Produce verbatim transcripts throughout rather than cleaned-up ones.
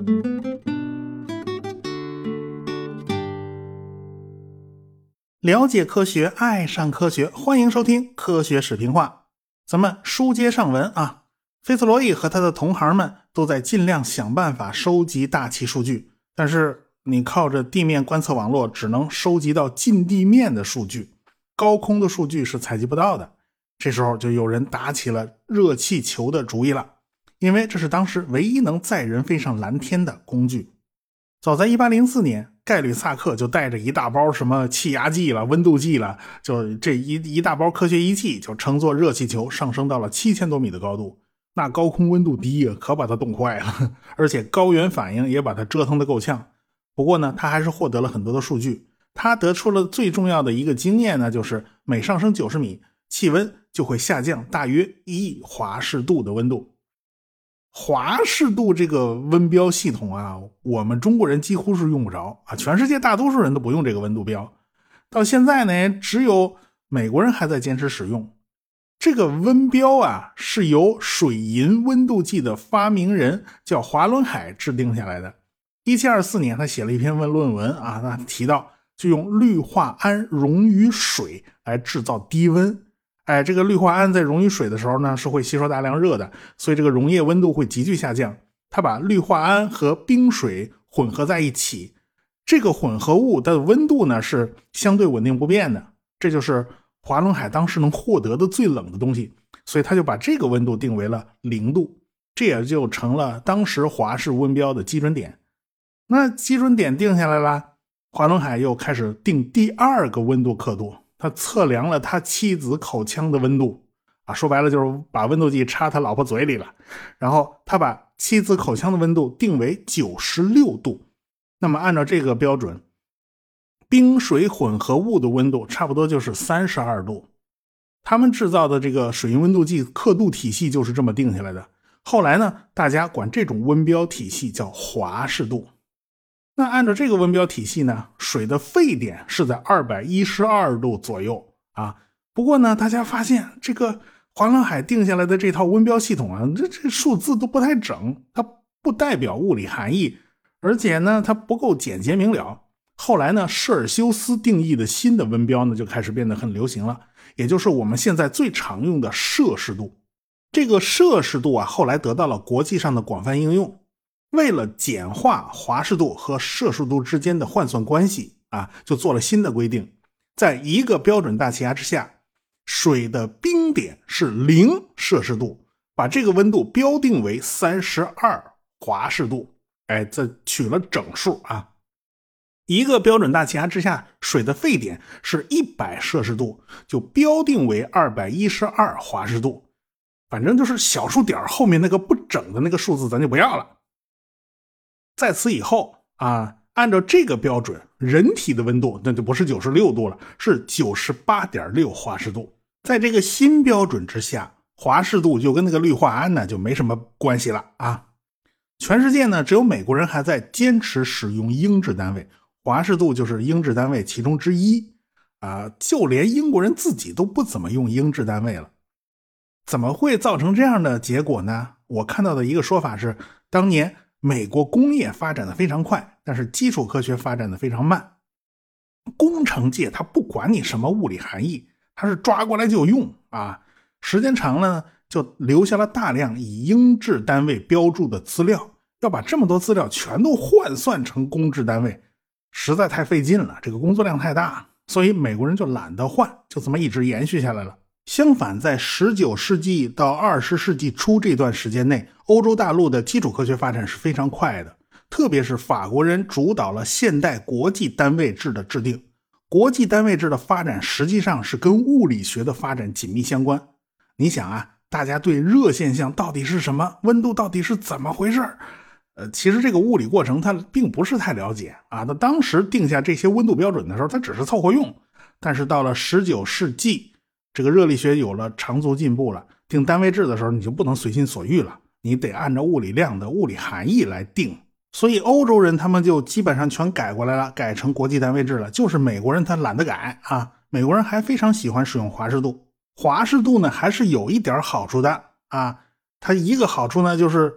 了解科学，爱上科学，欢迎收听科学视频化。咱们书接上文啊，菲茨罗伊和他的同行们都在尽量想办法收集大气数据，但是你靠着地面观测网络只能收集到近地面的数据，高空的数据是采集不到的。这时候就有人打起了热气球的主意了，因为这是当时唯一能载人飞上蓝天的工具。早在一八零四年，盖吕萨克就带着一大包什么气压计了、温度计了，就这一一大包科学仪器，就乘坐热气球上升到了七千多米的高度。那高空温度低啊，可把他冻坏了，而且高原反应也把他折腾得够呛。不过呢，他还是获得了很多的数据。他得出了最重要的一个经验呢，就是每上升九十米，气温就会下降大约一华氏度的温度。华氏度这个温标系统啊，我们中国人几乎是用不着啊，全世界大多数人都不用这个温度标。到现在呢，只有美国人还在坚持使用。这个温标啊，是由水银温度计的发明人叫华伦海制定下来的。一七二四年，他写了一篇论文啊，他提到就用氯化铵溶于水来制造低温。哎，这个氯化铵在溶于水的时候呢，是会吸收大量热的，所以这个溶液温度会急剧下降。它把氯化铵和冰水混合在一起，这个混合物的温度呢是相对稳定不变的，这就是华伦海当时能获得的最冷的东西，所以他就把这个温度定为了零度，这也就成了当时华氏温标的基准点。那基准点定下来了，华伦海又开始定第二个温度刻度。他测量了他妻子口腔的温度啊，说白了就是把温度计插他老婆嘴里了。然后他把妻子口腔的温度定为九十六度。那么按照这个标准，冰水混合物的温度差不多就是三十二度。他们制造的这个水银温度计刻度体系就是这么定下来的。后来呢，大家管这种温标体系叫华氏度。那按照这个温标体系呢，水的沸点是在二百一十二度左右啊。不过呢，大家发现这个华伦海定下来的这套温标系统啊，这这数字都不太整，它不代表物理含义，而且呢，它不够简洁明了。后来呢，舍尔修斯定义的新的温标呢，就开始变得很流行了，也就是我们现在最常用的摄氏度。这个摄氏度啊，后来得到了国际上的广泛应用。为了简化华氏度和摄氏度之间的换算关系啊，就做了新的规定，在一个标准大气压之下，水的冰点是零摄氏度，把这个温度标定为三十二华氏度。哎，这取了整数啊。一个标准大气压之下，水的沸点是一百摄氏度，就标定为二百一十二华氏度。反正就是小数点后面那个不整的那个数字咱就不要了。在此以后啊，按照这个标准，人体的温度那就不是九十六度了，是 九十八点六华氏度。在这个新标准之下，华氏度就跟那个氯化铵呢就没什么关系了啊。全世界呢只有美国人还在坚持使用英制单位，华氏度就是英制单位其中之一啊，就连英国人自己都不怎么用英制单位了。怎么会造成这样的结果呢？我看到的一个说法是，当年美国工业发展的非常快，但是基础科学发展的非常慢。工程界它不管你什么物理含义，它是抓过来就用啊。时间长了呢，就留下了大量以英制单位标注的资料，要把这么多资料全都换算成公制单位，实在太费劲了，这个工作量太大，所以美国人就懒得换，就这么一直延续下来了。相反，在十九世纪到二十世纪初这段时间内，欧洲大陆的基础科学发展是非常快的，特别是法国人主导了现代国际单位制的制定。国际单位制的发展实际上是跟物理学的发展紧密相关。你想啊，大家对热现象到底是什么，温度到底是怎么回事，呃，其实这个物理过程它并不是太了解啊。他当时定下这些温度标准的时候，它只是凑合用。但是到了十九世纪，这个热力学有了长足进步了，定单位制的时候你就不能随心所欲了，你得按照物理量的物理含义来定。所以欧洲人他们就基本上全改过来了，改成国际单位制了。就是美国人他懒得改啊，美国人还非常喜欢使用华氏度。华氏度呢还是有一点好处的啊，它一个好处呢就是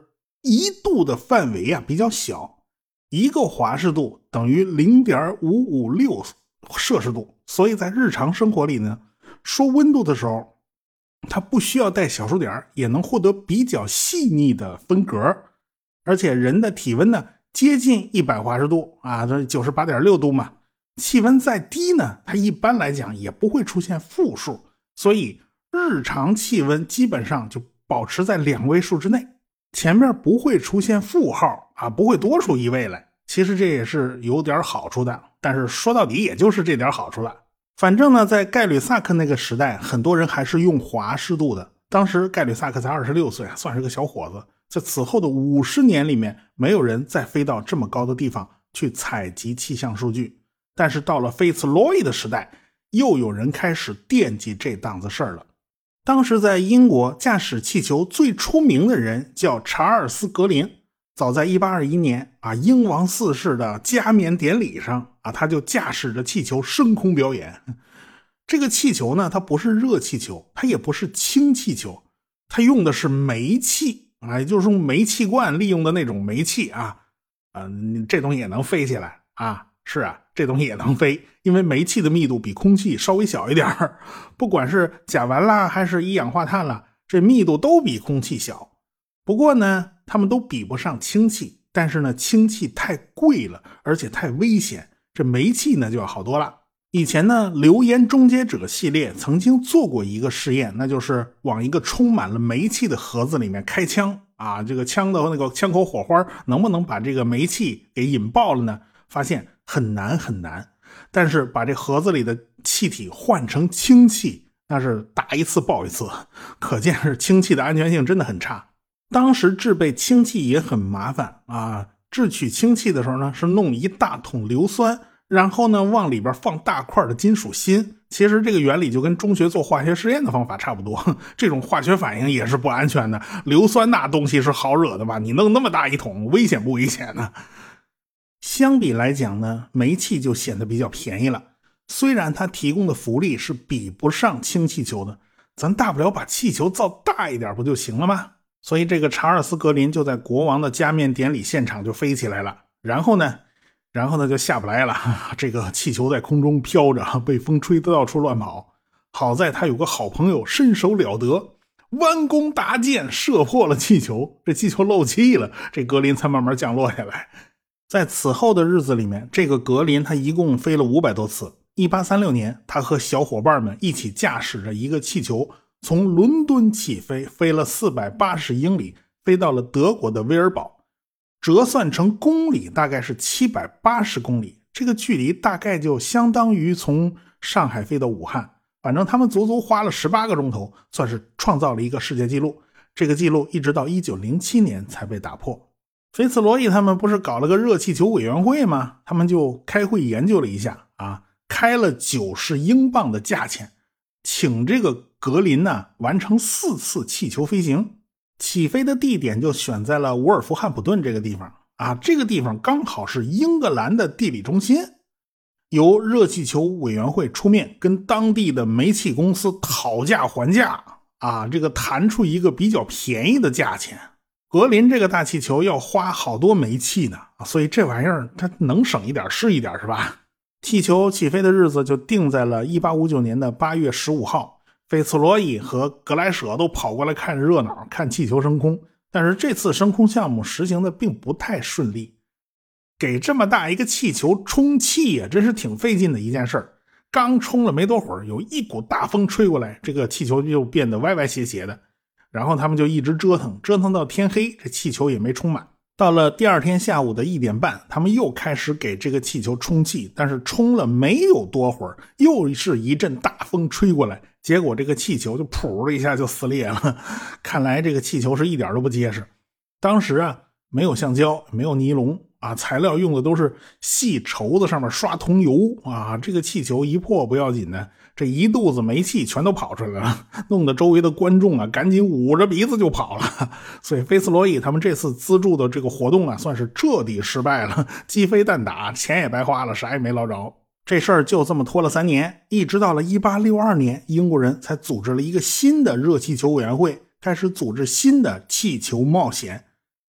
一度的范围啊比较小，一个华氏度等于 零点五五六 摄氏度，所以在日常生活里呢，说温度的时候，它不需要带小数点，也能获得比较细腻的分格。而且人的体温呢接近一百华氏度啊，这 九十八点六 度嘛。气温再低呢，它一般来讲也不会出现负数，所以日常气温基本上就保持在两位数之内，前面不会出现负号啊，不会多出一位来。其实这也是有点好处的，但是说到底也就是这点好处了。反正呢，在盖吕萨克那个时代，很多人还是用华氏度的。当时盖吕萨克才二十六岁，算是个小伙子。在此后的五十年里面，没有人再飞到这么高的地方去采集气象数据。但是到了菲茨罗伊的时代，又有人开始惦记这档子事儿了。当时在英国驾驶气球最出名的人叫查尔斯·格林。早在一八二一年啊，英王四世的加冕典礼上啊，他就驾驶着气球升空表演。这个气球呢，它不是热气球，它也不是氢气球，它用的是煤气啊，也就是用煤气罐利用的那种煤气啊。啊，这东西也能飞起来啊。是啊，这东西也能飞，因为煤气的密度比空气稍微小一点，不管是甲烷啦还是一氧化碳啦，这密度都比空气小。不过呢，它们都比不上氢气，但是呢，氢气太贵了，而且太危险，这煤气呢就要好多了。以前呢，流言终结者系列曾经做过一个试验，那就是往一个充满了煤气的盒子里面开枪啊，这个枪的那个枪口火花能不能把这个煤气给引爆了呢？发现很难很难，但是把这盒子里的气体换成氢气，那是打一次爆一次，可见是氢气的安全性真的很差。当时制备氢气也很麻烦啊，制取氢气的时候呢，是弄一大桶硫酸，然后呢往里边放大块的金属锌。其实这个原理就跟中学做化学实验的方法差不多，这种化学反应也是不安全的。硫酸那东西是好惹的吧？你弄那么大一桶，危险不危险呢？相比来讲呢，煤气就显得比较便宜了。虽然它提供的福利是比不上氢气球的，咱大不了把气球造大一点不就行了吗？所以这个查尔斯·格林就在国王的加冕典礼现场就飞起来了。然后呢，然后呢就下不来了。这个气球在空中飘着，被风吹得到处乱跑。好在他有个好朋友身手了得，弯弓搭箭射破了气球，这气球漏气了，这格林才慢慢降落下来。在此后的日子里面，这个格林他一共飞了五百多次。一八三六年，他和小伙伴们一起驾驶着一个气球，从伦敦起飞，飞了四百八十英里，飞到了德国的威尔堡。折算成公里大概是七百八十公里，这个距离大概就相当于从上海飞到武汉。反正他们足足花了十八个钟头，算是创造了一个世界纪录。这个纪录一直到一九零七年才被打破。菲茨罗伊他们不是搞了个热气球委员会吗？他们就开会研究了一下啊，开了九十英镑的价钱，请这个格林呢完成四次气球飞行。起飞的地点就选在了沃尔夫汉普顿这个地方啊，这个地方刚好是英格兰的地理中心。由热气球委员会出面跟当地的煤气公司讨价还价啊，这个谈出一个比较便宜的价钱。格林这个大气球要花好多煤气呢，所以这玩意儿它能省一点是一点，是吧？气球起飞的日子就定在了一八五九年的八月十五号，菲茨罗伊和格莱舍都跑过来看热闹，看气球升空。但是这次升空项目实行的并不太顺利，给这么大一个气球充气呀，真是挺费劲的一件事儿。刚充了没多会儿，有一股大风吹过来，这个气球就变得歪歪斜斜的。然后他们就一直折腾，折腾到天黑，这气球也没充满。到了第二天下午的一点半，他们又开始给这个气球充气，但是充了没有多会儿，又是一阵大风吹过来，结果这个气球就噗的一下就撕裂了。看来这个气球是一点都不结实。当时啊，没有橡胶，没有尼龙啊，材料用的都是细绸子，上面刷桐油啊。这个气球一破不要紧的，这一肚子煤气全都跑出来了，弄得周围的观众啊赶紧捂着鼻子就跑了。所以菲茨罗伊他们这次资助的这个活动啊，算是彻底失败了，鸡飞蛋打，钱也白花了，啥也没捞着。这事儿就这么拖了三年，一直到了一八六二年，英国人才组织了一个新的热气球委员会，开始组织新的气球冒险。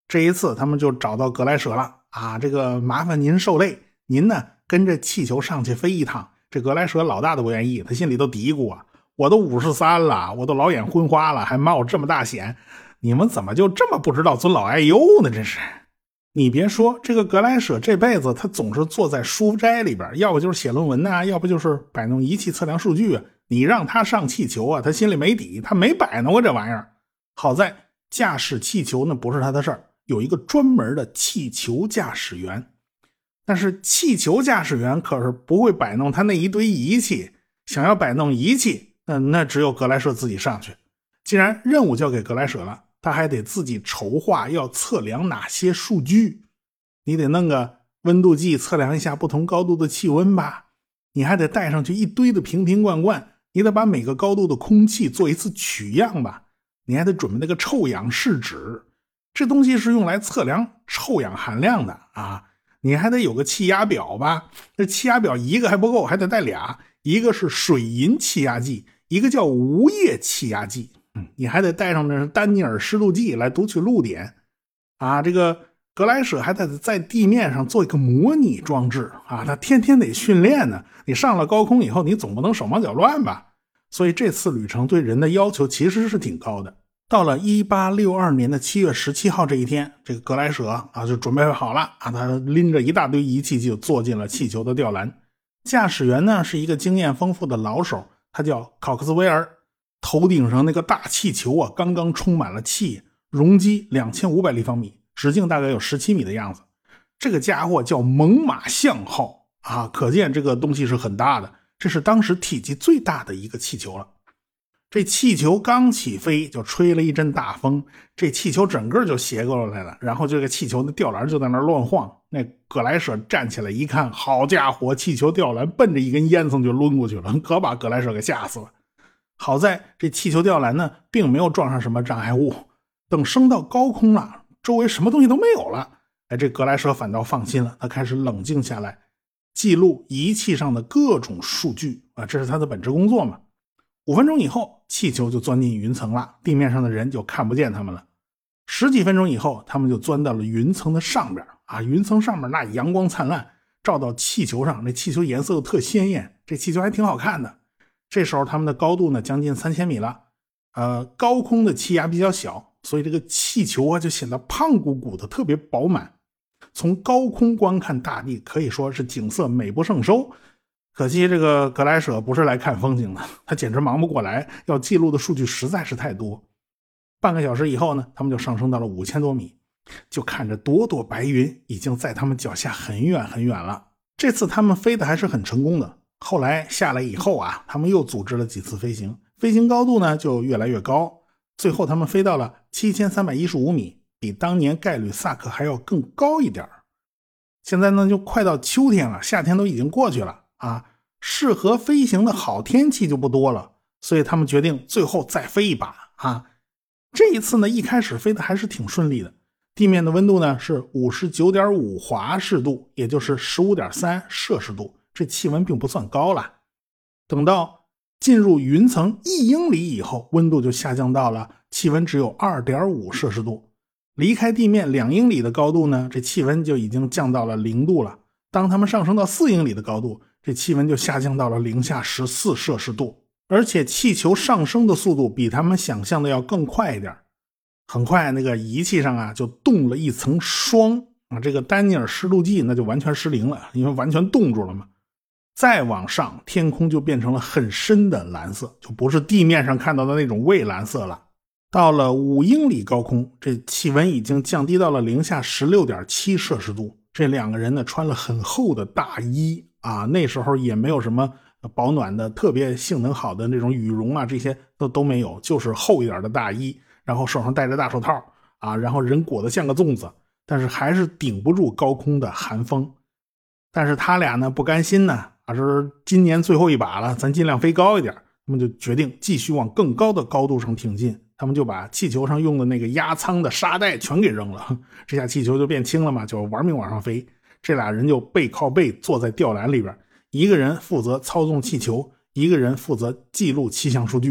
这一次他们就找到格莱舍了啊，这个麻烦您受累，您呢跟着气球上去飞一趟。这格莱舍老大都不愿意，他心里都嘀咕啊，我都五十三了，我都老眼昏花了，还冒这么大险，你们怎么就这么不知道尊老爱幼呢？真是。你别说，这个格莱舍这辈子他总是坐在书斋里边，要不就是写论文呐、啊，要不就是摆弄仪器测量数据啊。你让他上气球啊，他心里没底，他没摆弄过这玩意儿。好在驾驶气球呢不是他的事儿，有一个专门的气球驾驶员。但是气球驾驶员可是不会摆弄他那一堆仪器，想要摆弄仪器，那那只有格莱舍自己上去。既然任务交给格莱舍了，他还得自己筹划要测量哪些数据。你得弄个温度计测量一下不同高度的气温吧，你还得带上去一堆的瓶瓶罐罐，你得把每个高度的空气做一次取样吧，你还得准备那个臭氧试纸，这东西是用来测量臭氧含量的啊。你还得有个气压表吧，这气压表一个还不够，还得带俩，一个是水银气压计，一个叫无液气压计。嗯，你还得带上那丹尼尔湿度计来读取露点啊。这个格莱舍还得在地面上做一个模拟装置啊，他天天得训练呢。你上了高空以后，你总不能手忙脚乱吧？所以这次旅程对人的要求其实是挺高的。到了一八六二年的七月十七号这一天，这个格莱舍啊就准备好了啊，他拎着一大堆仪器就坐进了气球的吊篮。驾驶员呢是一个经验丰富的老手，他叫考克斯威尔。头顶上那个大气球啊刚刚充满了气，容积两千五百立方米，直径大概有十七米的样子。这个家伙叫猛犸象号啊，可见这个东西是很大的，这是当时体积最大的一个气球了。这气球刚起飞就吹了一阵大风，这气球整个就斜过来了，然后这个气球的吊篮就在那乱晃。那格莱舍站起来一看，好家伙，气球吊篮奔着一根烟囱就抡过去了，可把格莱舍给吓死了。好在这气球吊篮呢并没有撞上什么障碍物，等升到高空了，周围什么东西都没有了，哎，这格莱舍反倒放心了，他开始冷静下来，记录仪器上的各种数据啊，这是他的本职工作嘛。五分钟以后，气球就钻进云层了，地面上的人就看不见他们了。十几分钟以后，他们就钻到了云层的上边啊，云层上面那阳光灿烂，照到气球上，那气球颜色又特鲜艳，这气球还挺好看的。这时候他们的高度呢将近三千米了，呃，高空的气压比较小，所以这个气球啊就显得胖鼓鼓的，特别饱满。从高空观看大地，可以说是景色美不胜收。可惜这个格莱舍不是来看风景的，他简直忙不过来，要记录的数据实在是太多。半个小时以后呢，他们就上升到了五千多米，就看着朵朵白云已经在他们脚下很远很远了。这次他们飞的还是很成功的。后来下来以后啊，他们又组织了几次飞行，飞行高度呢就越来越高，最后他们飞到了七千三百一十五米，比当年盖吕萨克还要更高一点。现在呢就快到秋天了，夏天都已经过去了啊，适合飞行的好天气就不多了，所以他们决定最后再飞一把啊。这一次呢一开始飞的还是挺顺利的，地面的温度呢是 五十九点五 华氏度，也就是 十五点三 摄氏度，这气温并不算高了。等到进入云层一英里以后，温度就下降到了气温只有 二点五 摄氏度。离开地面两英里的高度呢，这气温就已经降到了零度了。当他们上升到四英里的高度，这气温就下降到了零下十四摄氏度。而且气球上升的速度比他们想象的要更快一点。很快那个仪器上啊就冻了一层霜啊，这个丹尼尔湿度计那就完全失灵了，因为完全冻住了嘛。再往上，天空就变成了很深的蓝色，就不是地面上看到的那种蔚蓝色了。到了五英里高空，这气温已经降低到了零下 十六点七 摄氏度。这两个人呢穿了很厚的大衣啊，那时候也没有什么保暖的特别性能好的那种羽绒啊，这些都都没有，就是厚一点的大衣，然后手上戴着大手套啊，然后人裹得像个粽子，但是还是顶不住高空的寒风。但是他俩呢不甘心呢，啊，是今年最后一把了，咱尽量飞高一点。他们就决定继续往更高的高度上挺进，他们就把气球上用的那个压舱的沙袋全给扔了，这下气球就变轻了嘛，就玩命往上飞。这俩人就背靠背坐在吊篮里边，一个人负责操纵气球，一个人负责记录气象数据。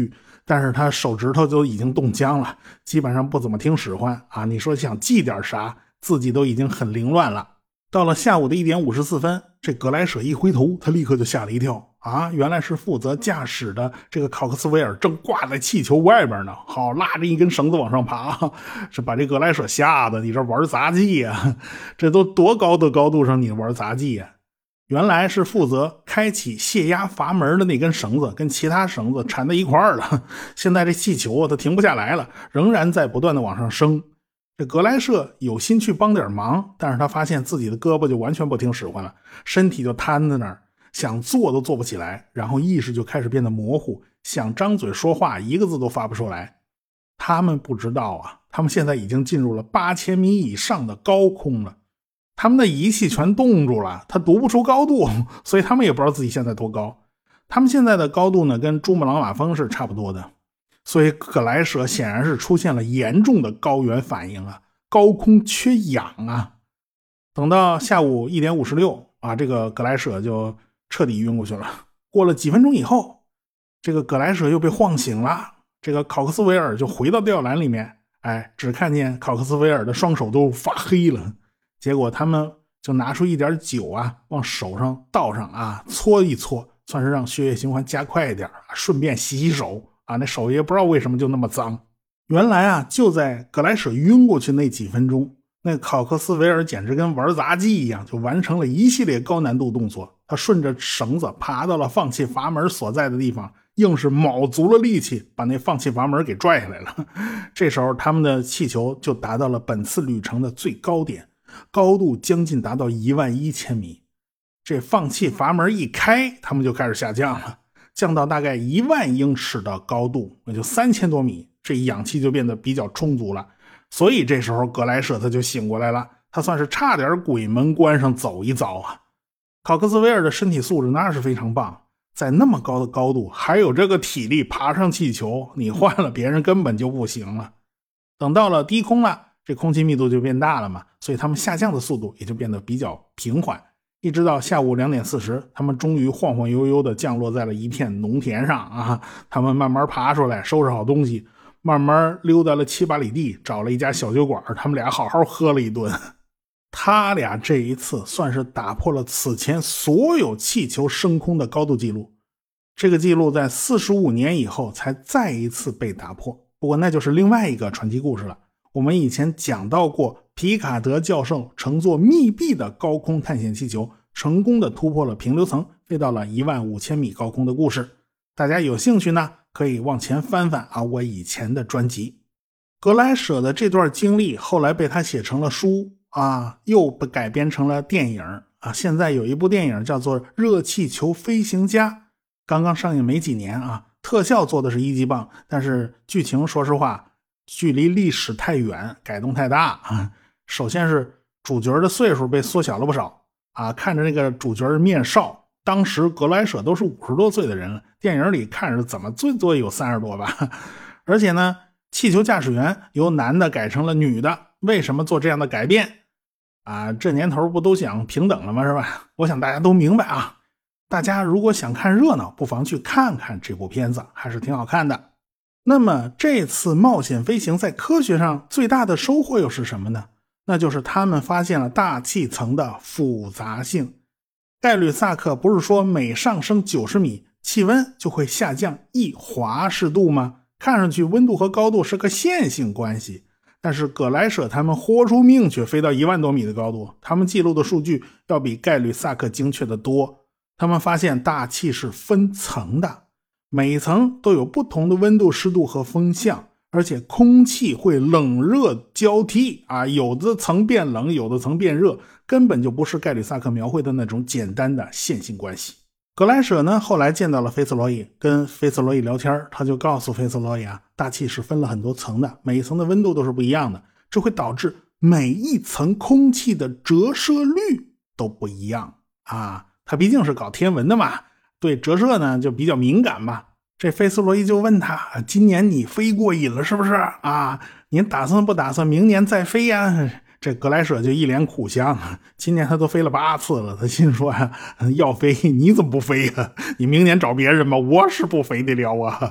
但是他手指头就已经冻僵了，基本上不怎么听使唤啊。你说想记点啥，自己都已经很凌乱了。到了下午的一点五十四分，这格莱舍一回头，他立刻就吓了一跳啊！原来是负责驾驶的这个考克斯维尔正挂在气球外边呢，好拉着一根绳子往上爬，是把这格莱舍吓得，你这玩杂技啊？这都多高的高度上你玩杂技啊？原来是负责开启泄压阀门的那根绳子跟其他绳子缠在一块儿了，现在这气球啊它停不下来了，仍然在不断的往上升。这格莱舍有心去帮点忙，但是他发现自己的胳膊就完全不听使唤了，身体就瘫在那儿，想做都做不起来，然后意识就开始变得模糊，想张嘴说话一个字都发不出来。他们不知道啊，他们现在已经进入了八千米以上的高空了，他们的仪器全冻住了，他读不出高度，所以他们也不知道自己现在多高。他们现在的高度呢，跟珠穆朗玛峰是差不多的。所以格莱舍显然是出现了严重的高原反应啊，高空缺氧啊。等到下午一点五十六啊，这个格莱舍就彻底晕过去了。过了几分钟以后，这个格莱舍又被晃醒了，这个考克斯维尔就回到吊篮里面，哎，只看见考克斯维尔的双手都发黑了。结果他们就拿出一点酒啊，往手上倒上啊，搓一搓，算是让血液循环加快一点，顺便洗洗手。啊，那手也不知道为什么就那么脏。原来啊，就在格莱舍晕过去那几分钟，那考克斯维尔简直跟玩杂技一样，就完成了一系列高难度动作。他顺着绳子爬到了放气阀门所在的地方，硬是卯足了力气把那放气阀门给拽下来了。这时候他们的气球就达到了本次旅程的最高点，高度将近达到一万一千米。这放气阀门一开，他们就开始下降了。降到大概一万英尺的高度，那就三千多米，这氧气就变得比较充足了。所以这时候格莱舍他就醒过来了，他算是差点鬼门关上走一遭啊。考克斯维尔的身体素质那是非常棒，在那么高的高度还有这个体力爬上气球，你换了别人根本就不行了。等到了低空了，这空气密度就变大了嘛，所以他们下降的速度也就变得比较平缓。一直到下午两点四十，他们终于晃晃悠悠的降落在了一片农田上啊！他们慢慢爬出来，收拾好东西，慢慢溜达了七八里地，找了一家小酒馆，他们俩好好喝了一顿。他俩这一次算是打破了此前所有气球升空的高度记录，这个记录在四十五年以后才再一次被打破。不过那就是另外一个传奇故事了。我们以前讲到过，皮卡德教授乘坐密闭的高空探险气球，成功的突破了平流层，飞到了一万五千米高空的故事。大家有兴趣呢，可以往前翻翻啊，我以前的专辑。格莱舍的这段经历后来被他写成了书啊，又被改编成了电影啊。现在有一部电影叫做《热气球飞行家》，刚刚上映没几年啊，特效做的是一级棒，但是剧情说实话距离历史太远，改动太大啊。首先是主角的岁数被缩小了不少啊，看着那个主角面少，当时格莱舍都是五十多岁的人了，电影里看着怎么最多有三十多吧。而且呢，气球驾驶员由男的改成了女的，为什么做这样的改变啊？这年头不都想平等了吗？是吧？我想大家都明白啊。大家如果想看热闹，不妨去看看这部片子，还是挺好看的。那么这次冒险飞行在科学上最大的收获又是什么呢？那就是他们发现了大气层的复杂性。盖吕萨克不是说每上升九十米气温就会下降一华氏度吗？看上去温度和高度是个线性关系，但是葛莱舍他们豁出命去飞到一万多米的高度，他们记录的数据要比盖吕萨克精确得多。他们发现大气是分层的，每一层都有不同的温度、湿度和风向，而且空气会冷热交替啊，有的层变冷，有的层变热，根本就不是盖吕萨克描绘的那种简单的线性关系。格莱舍呢，后来见到了菲茨罗伊，跟菲茨罗伊聊天，他就告诉菲茨罗伊啊，大气是分了很多层的，每一层的温度都是不一样的，这会导致每一层空气的折射率都不一样啊。他毕竟是搞天文的嘛，对折射呢就比较敏感嘛。这菲茨罗伊就问他，今年你飞过瘾了是不是啊？您打算不打算明年再飞呀？这格莱舍就一脸苦相，今年他都飞了八次了，他心说啊，要飞你怎么不飞呀？你明年找别人吧，我是不飞得了啊。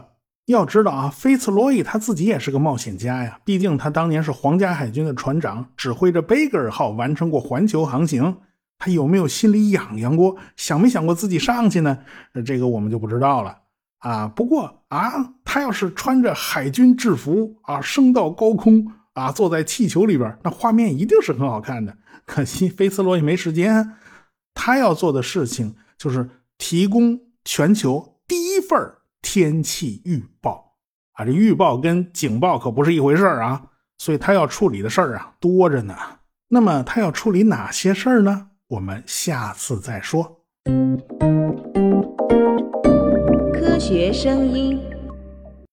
要知道啊，菲茨罗伊他自己也是个冒险家呀，毕竟他当年是皇家海军的船长，指挥着贝格尔号完成过环球航行。他有没有心里痒痒过，想没想过自己上去呢？这个我们就不知道了啊。不过啊，他要是穿着海军制服啊，升到高空啊，坐在气球里边，那画面一定是很好看的。可惜菲茨罗伊没时间，他要做的事情就是提供全球第一份天气预报啊，这预报跟警报可不是一回事啊，所以他要处理的事儿啊多着呢。那么他要处理哪些事儿呢？我们下次再说。 科学声音。